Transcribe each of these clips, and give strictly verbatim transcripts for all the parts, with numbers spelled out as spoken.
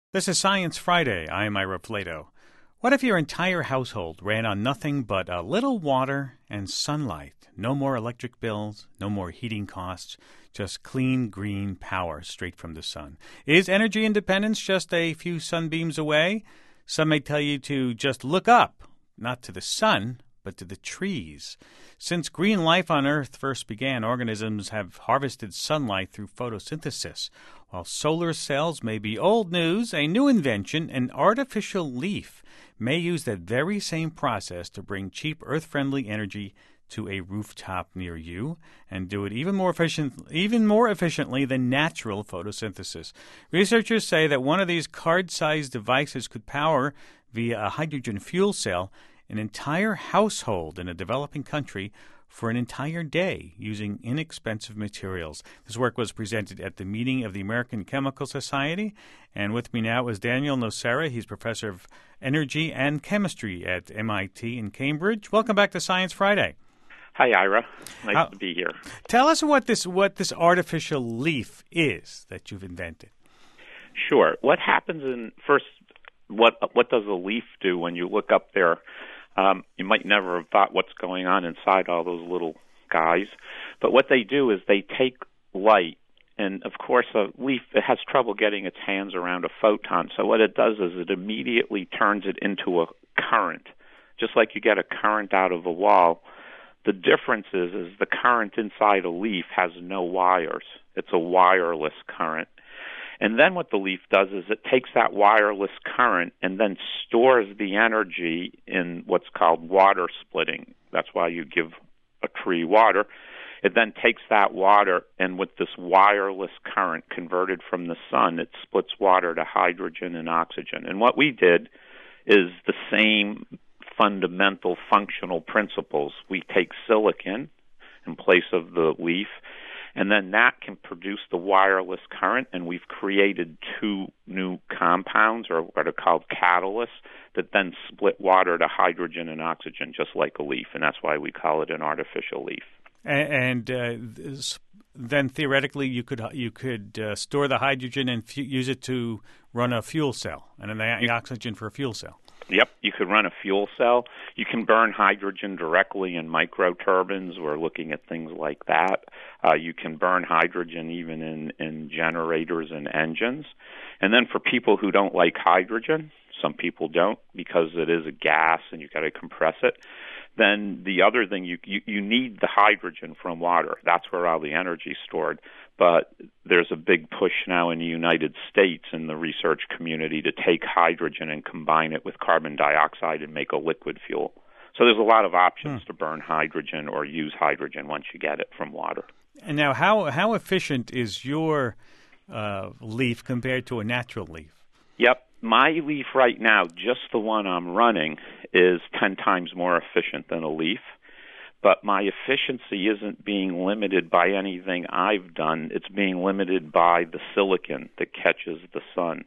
This is Science Friday. I am Ira Flato. What if your entire household ran on nothing but a little water and sunlight? No more electric bills, no more heating costs, just clean, green power straight from the sun. Is energy independence just a few sunbeams away? Some may tell you to just look up, not to the sun, but to the trees. Since green life on Earth first began, organisms have harvested sunlight through photosynthesis. While solar cells may be old news, a new invention, an artificial leaf, may use that very same process to bring cheap Earth-friendly energy to a rooftop near you and do it even more efficient, even more efficiently than natural photosynthesis. Researchers say that one of these card-sized devices could power, via a hydrogen fuel cell, an entire household in a developing country for an entire day using inexpensive materials. This work was presented at the meeting of the American Chemical Society. And with me now is Daniel Nocera. He's professor of energy and chemistry at M I T in Cambridge. Welcome back to Science Friday. Hi, Ira. Nice uh, to be here. Tell us what this what this artificial leaf is that you've invented. Sure. What happens in first? What what does a leaf do when you look up there? Um, you might never have thought what's going on inside all those little guys. But what they do is they take light, and of course a leaf it has trouble getting its hands around a photon. So what it does is it immediately turns it into a current, just like you get a current out of a wall. The difference is, is the current inside a leaf has no wires. It's a wireless current. And then what the leaf does is it takes that wireless current and then stores the energy in what's called water splitting. That's why you give a tree water. It then takes that water and with this wireless current converted from the sun, it splits water to hydrogen and oxygen. And what we did is the same fundamental functional principles. We take silicon in place of the leaf, and then that can produce the wireless current, and we've created two new compounds, or what are called catalysts, that then split water to hydrogen and oxygen, just like a leaf, and that's why we call it an artificial leaf. And, and uh, then theoretically, you could you could uh, store the hydrogen and f- use it to run a fuel cell, and then the you, oxygen for a fuel cell. Yep, you could run a fuel cell. You can burn hydrogen directly in microturbines. We're looking at things like that. Uh, you can burn hydrogen even in, in generators and engines. And then for people who don't like hydrogen, some people don't because it is a gas and you've got to compress it, then the other thing, you, you, you need the hydrogen from water. That's where all the energy is stored. But there's a big push now in the United States in the research community to take hydrogen and combine it with carbon dioxide and make a liquid fuel. So there's a lot of options hmm. to burn hydrogen or use hydrogen once you get it from water. And now, how how efficient is your uh, leaf compared to a natural leaf? Yep. My leaf right now, just the one I'm running, is ten times more efficient than a leaf. But my efficiency isn't being limited by anything I've done. It's being limited by the silicon that catches the sun.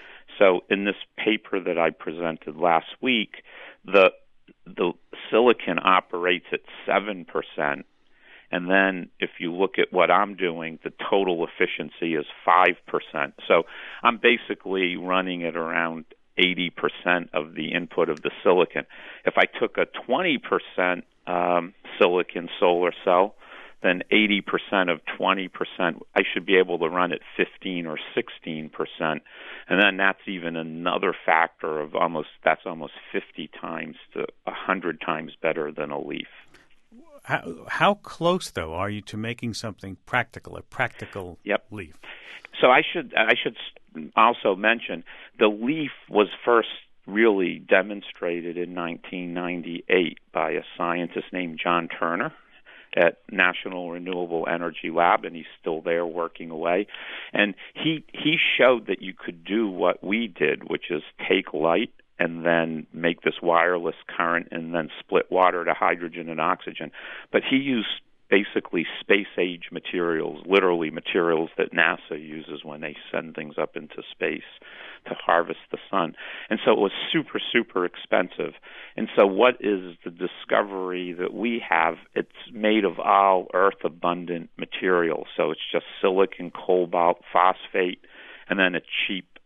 So in this paper that I presented last week, the the silicon operates at seven percent. And then if you look at what I'm doing, the total efficiency is five percent. So I'm basically running at around eighty percent of the input of the silicon. If I took a twenty percent um, silicon solar cell, then eighty percent of twenty percent, I should be able to run at fifteen or sixteen percent. And then that's even another factor of almost, that's almost fifty times to one hundred times better than a leaf. How, how close, though, are you to making something practical, a practical yep. leaf? So I should I should also mention the leaf was first really demonstrated in nineteen ninety-eight by a scientist named John Turner at National Renewable Energy Lab, and he's still there working away. And he he showed that you could do what we did, which is take light and then make this wireless current and then split water to hydrogen and oxygen. But he used basically space-age materials, literally materials that NASA uses when they send things up into space to harvest the sun. And so it was super, super expensive. And so what is the discovery that we have? It's made of all Earth-abundant materials. So it's just silicon, cobalt, phosphate, and then a cheap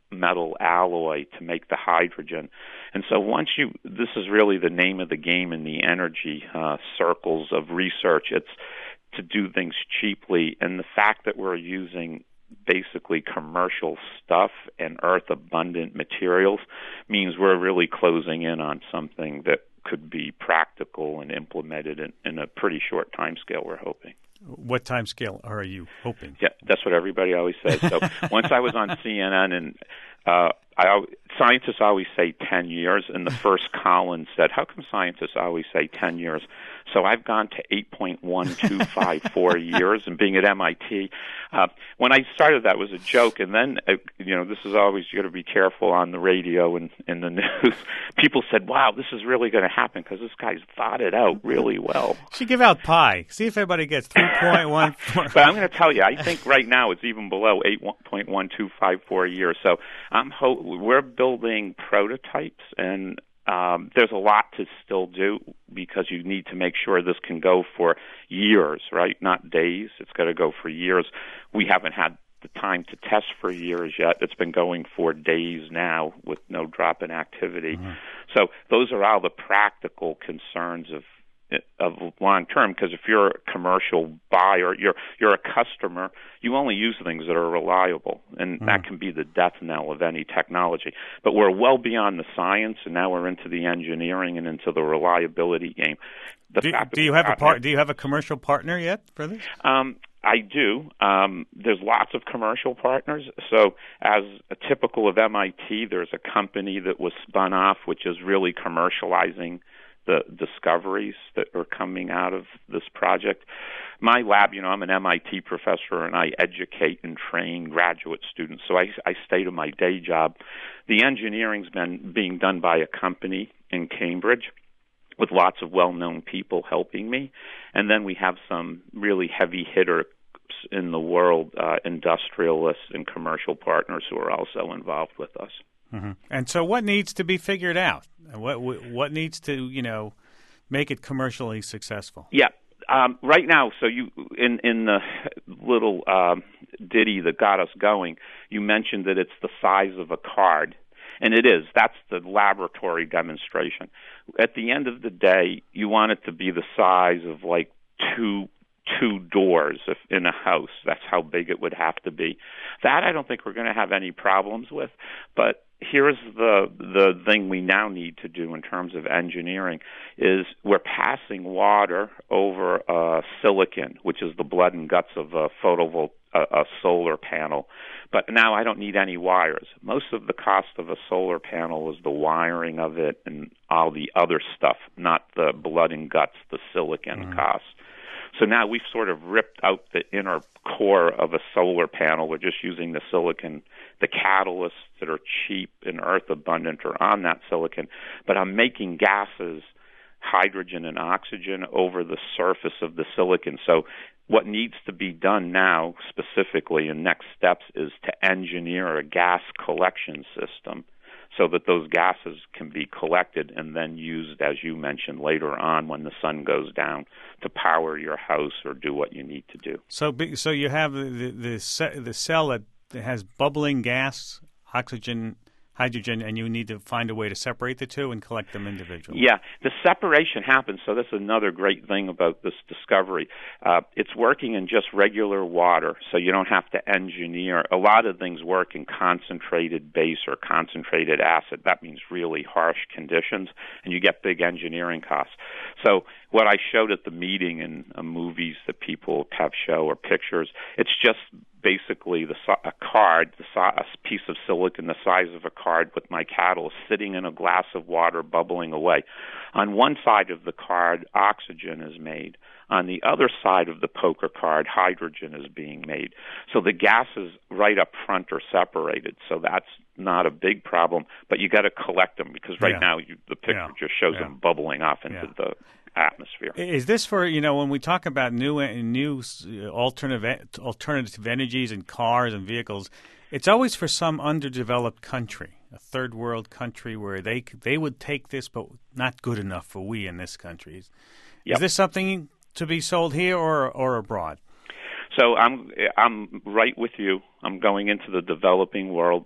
metal alloy to make the hydrogen. And so once you, this is really the name of the game in the energy uh, circles of research. It's to do things cheaply, and the fact that we're using basically commercial stuff and earth-abundant materials means we're really closing in on something that could be practical and implemented in, in a pretty short time scale, we're hoping. What time scale are you hoping? Yeah, that's what everybody always says. So once I was on C N N, and uh, I, scientists always say ten years, and the first column said, how come scientists always say ten years? So I've gone to eight point one two five four years, and being at M I T. Uh, when I started, that was a joke, and then, uh, you know, this is always, you got to be careful on the radio and in the news. People said, wow, this is really going to happen because this guy's thought it out really well. Should give out pi. See if everybody gets three point one four. But I'm going to tell you, I think right now it's even below eight point one two five four years. So I'm ho- we're building prototypes, and Um, there's a lot to still do because you need to make sure this can go for years, right? Not days. It's got to go for years. We haven't had the time to test for years yet. It's been going for days now with no drop in activity. Mm-hmm. So those are all the practical concerns of of long term, because if you're a commercial buyer, you're you're a customer, you only use things that are reliable, and mm. that can be the death knell of any technology. But we're well beyond the science, and now we're into the engineering and into the reliability game. The do, do you have a part? Do you have a commercial partner yet for this? Um, I do. Um, there's lots of commercial partners. So as a typical of M I T, there's a company that was spun off, which is really commercializing the discoveries that are coming out of this project. My lab, you know, I'm an M I T professor, and I educate and train graduate students, so I, I stay to my day job. The engineering's been being done by a company in Cambridge with lots of well-known people helping me, and then we have some really heavy hitters in the world, uh, industrialists and commercial partners who are also involved with us. Mm-hmm. And so what needs to be figured out? What what needs to, you know, make it commercially successful? Yeah. Um, right now, so you in, in the little um, ditty that got us going, you mentioned that it's the size of a card. And it is. That's the laboratory demonstration. At the end of the day, you want it to be the size of like two two doors if in a house. That's how big it would have to be. That I don't think we're going to have any problems with. But here's the the thing we now need to do in terms of engineering is we're passing water over uh, silicon, which is the blood and guts of a photovol a, a solar panel. But now I don't need any wires. Most of the cost of a solar panel is the wiring of it and all the other stuff, not the blood and guts, the silicon mm-hmm. cost. So now we've sort of ripped out the inner core of a solar panel. We're just using the silicon. The catalysts that are cheap and earth abundant are on that silicon. But I'm making gases, hydrogen and oxygen, over the surface of the silicon. So what needs to be done now specifically in next steps is to engineer a gas collection system so that those gases can be collected and then used, as you mentioned, later on when the sun goes down to power your house or do what you need to do. So so you have the the, the, the cell that has bubbling gas, oxygen, hydrogen, and you need to find a way to separate the two and collect them individually. Yeah, the separation happens, so that's another great thing about this discovery. Uh, it's working in just regular water, so you don't have to engineer. A lot of things work in concentrated base or concentrated acid. That means really harsh conditions, and you get big engineering costs. So what I showed at the meeting in uh, movies that people have show or pictures, it's just basically the a card, the, a piece of silicon the size of a card with my catalyst sitting in a glass of water bubbling away. On one side of the card, oxygen is made. On the other side of the poker card, hydrogen is being made. So the gases right up front are separated. So that's not a big problem, but you got to collect them because right yeah. now you, the picture yeah. just shows yeah. them bubbling off into yeah. the atmosphere. Is this for, you know, when we talk about new new alternative alternative energies in cars and vehicles, it's always for some underdeveloped country, a third world country where they they would take this, but not good enough for we in this country. Is yep. this something to be sold here or or abroad? So I'm I'm right with you. I'm going into the developing world.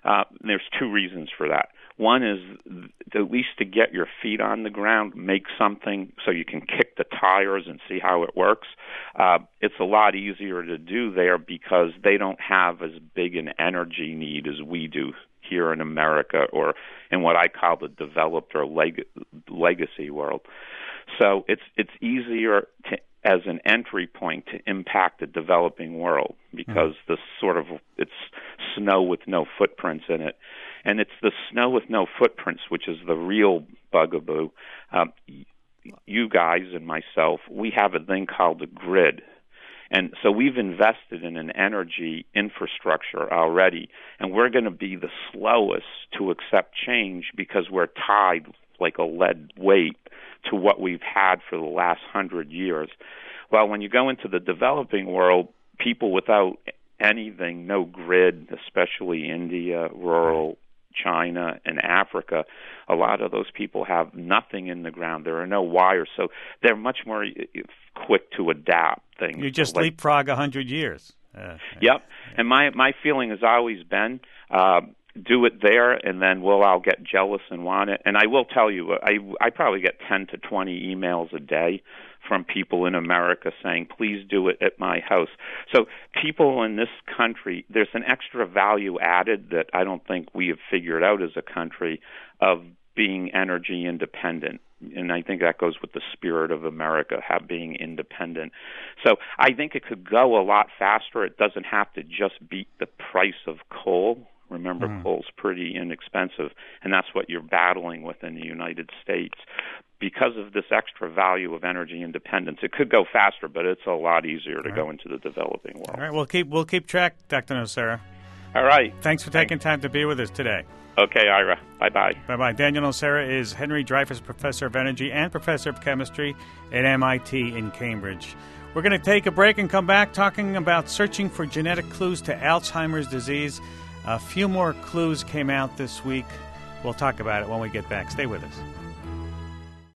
Uh, there's two reasons for that. One is at least to get your feet on the ground, make something so you can kick the tires and see how it works. Uh, it's a lot easier to do there because they don't have as big an energy need as we do here in America or in what I call the developed or leg- legacy world. So it's it's easier to, as an entry point to impact the developing world because mm-hmm. the sort of it's snow with no footprints in it. And it's the snow with no footprints, which is the real bugaboo. Um, you guys and myself, we have a thing called a grid. And so we've invested in an energy infrastructure already, and we're going to be the slowest to accept change because we're tied like a lead weight to what we've had for the last hundred years. Well, when you go into the developing world, people without anything, no grid, especially India, rural China and Africa, a lot of those people have nothing in the ground. There are no wires, so they're much more quick to adapt things. You just like, leapfrog a hundred years. Uh, yep. And my my feeling has always been, uh, do it there, and then we'll all get jealous and want it. And I will tell you, I I probably get ten to twenty emails a day from people in America saying, please do it at my house. So people in this country, there's an extra value added that I don't think we have figured out as a country of being energy independent. And I think that goes with the spirit of America, have being independent. So I think it could go a lot faster. It doesn't have to just beat the price of coal. Remember, mm. coal's pretty inexpensive, and that's what you're battling with in the United States. Because of this extra value of energy independence, it could go faster, but it's a lot easier to right. go into the developing world. All right, we'll keep we'll keep track, Doctor Nocera. All right. Thanks for taking Thanks. time to be with us today. Okay, Ira. Bye-bye. Bye-bye. Daniel Nocera is Henry Dreyfuss Professor of Energy and Professor of Chemistry at M I T in Cambridge. We're going to take a break and come back talking about searching for genetic clues to Alzheimer's disease. A few more clues came out this week. We'll talk about it when we get back. Stay with us.